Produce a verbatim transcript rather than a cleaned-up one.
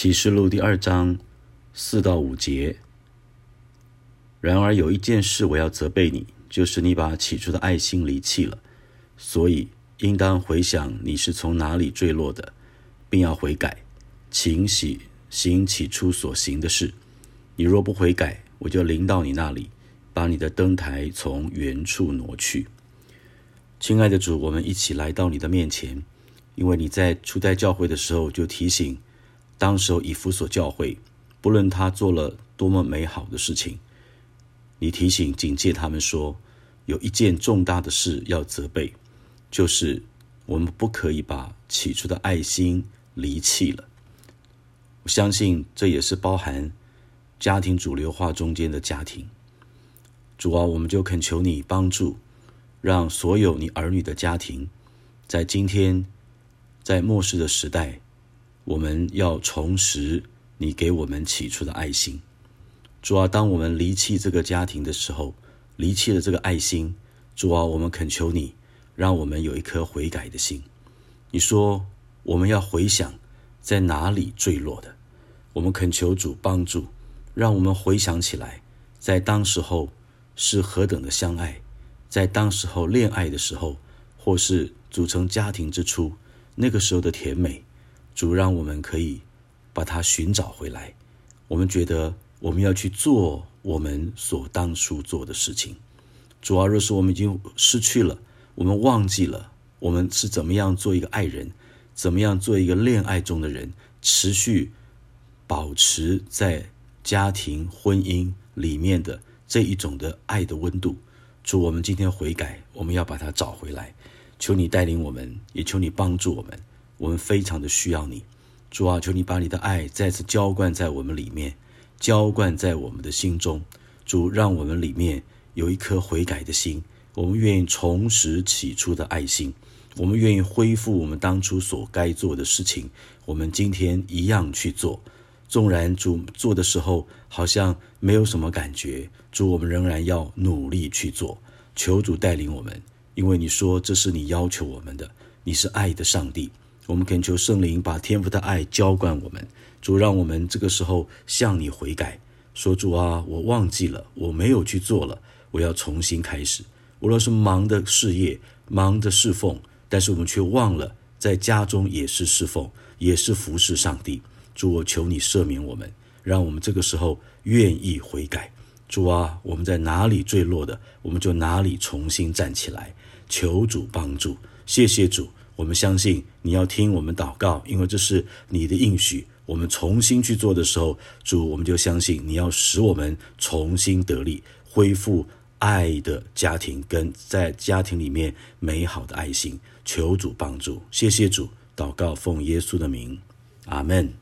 启示录第二章四到五节。然而有一件事我要责备你，就是你把起初的爱心离弃了，所以应当回想你是从哪里坠落的，并要悔改，勤洗行起初所行的事。你若不悔改，我就临到你那里，把你的灯台从原处挪去。亲爱的主，我们一起来到你的面前，因为你在初代教会的时候就提醒当时候以弗所教会，不论他做了多么美好的事情，你提醒警戒他们说，有一件重大的事要责备，就是我们不可以把起初的爱心离弃了。我相信这也是包含家庭主流化中间的家庭。主啊，我们就恳求你帮助，让所有你儿女的家庭，在今天在末世的时代，我们要重拾你给我们起初的爱心。主啊，当我们离弃这个家庭的时候，离弃了这个爱心，主啊，我们恳求你，让我们有一颗悔改的心。你说我们要回想在哪里坠落的，我们恳求主帮助，让我们回想起来，在当时候是何等的相爱，在当时候恋爱的时候，或是组成家庭之初，那个时候的甜美，主让我们可以把它寻找回来。我们觉得我们要去做我们所当初做的事情。主啊，若是我们已经失去了，我们忘记了我们是怎么样做一个爱人，怎么样做一个恋爱中的人，持续保持在家庭婚姻里面的这一种的爱的温度。主，我们今天悔改，我们要把它找回来。求你带领我们，也求你帮助我们，我们非常的需要你。主啊，求你把你的爱再次浇灌在我们里面，浇灌在我们的心中。主，让我们里面有一颗悔改的心，我们愿意重拾起初的爱心，我们愿意恢复我们当初所该做的事情，我们今天一样去做。纵然主做的时候好像没有什么感觉，主，我们仍然要努力去做。求主带领我们，因为你说这是你要求我们的，你是爱的上帝。我们恳求圣灵把天父的爱浇灌我们。主，让我们这个时候向你悔改，说主啊，我忘记了，我没有去做了，我要重新开始。无论是忙的事业，忙的侍奉，但是我们却忘了在家中也是侍奉，也是服侍上帝。主，我求你赦免我们，让我们这个时候愿意悔改。主啊，我们在哪里坠落的，我们就哪里重新站起来。求主帮助，谢谢主，我们相信你要听我们祷告，因为这是你的应许。我们重新去做的时候，主，我们就相信你要使我们重新得力，恢复爱的家庭跟在家庭里面美好的爱心。求主帮助，谢谢主，祷告奉耶稣的名，阿们。